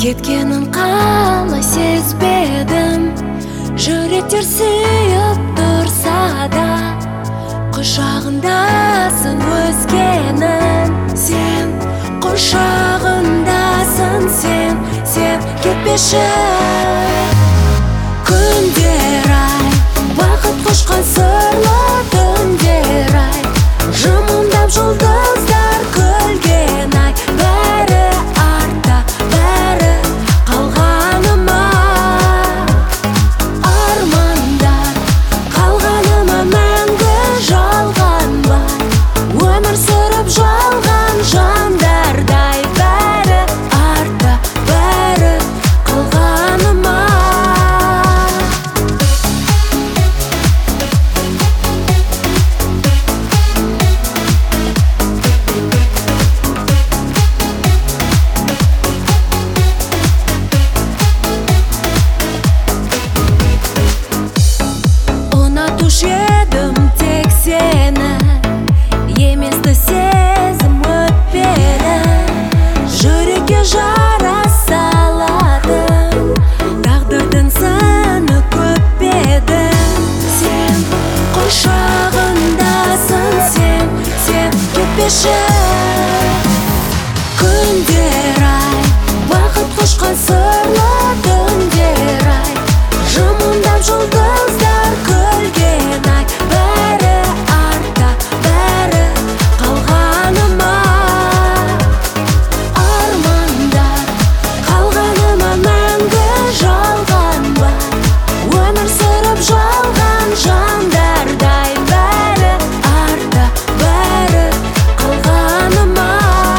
кеткенін қалай сезбедім. Жүректер сүйіп тұрса да құшағындасың өзгенің. Сен құшағындасың, сен кетпеші. Күндер ай, бақыт құшқан сырлы түндер ай, жымыңдап жұлдыздар күлген ай. Бәрі артта, бәрі қалғаныма. Армандар қалғаныма мәңгі жалғанбай, өмір сүріп жалған жандардай. Бәрі артта, бәрі қалғаныма. Ұнатушы едім тек сені, еместі сезім өтпеді. Жүрекке жара салатын тағдырдың сыны көп еді. Сен құшағындасың, сен кетпеші. Күндер ай, бақыт құшқан сырлы түндер ай, жымыңдап жұлдыздар күлген ай. Бәрі артта, бәрі қалғаныма. Армандар қалғаныма мәңгі жалғанбай, өмір сүріп жалған жандардай. Бәрі артта, бәрі қалғаныма.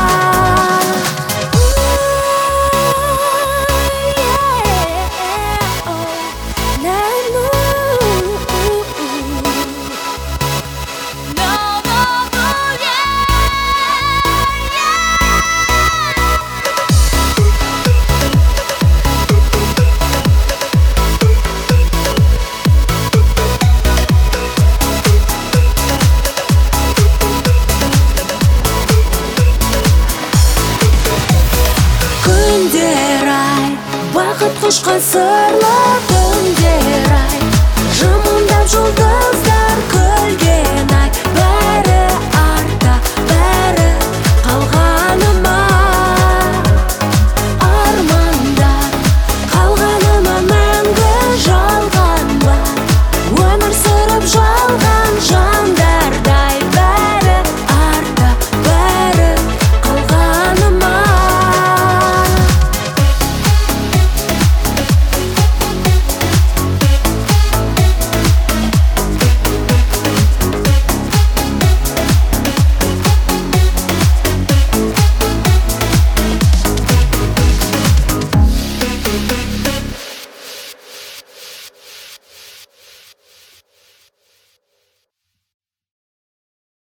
Күндер ай, бақыт құшқан сырлы түндер ай, жымыңдап жұлдыздар күлген ай. Бәрі артта, бәрі қалғаныма. Армандар қалғаныма мәңгі жалғанбай, өмір сүріп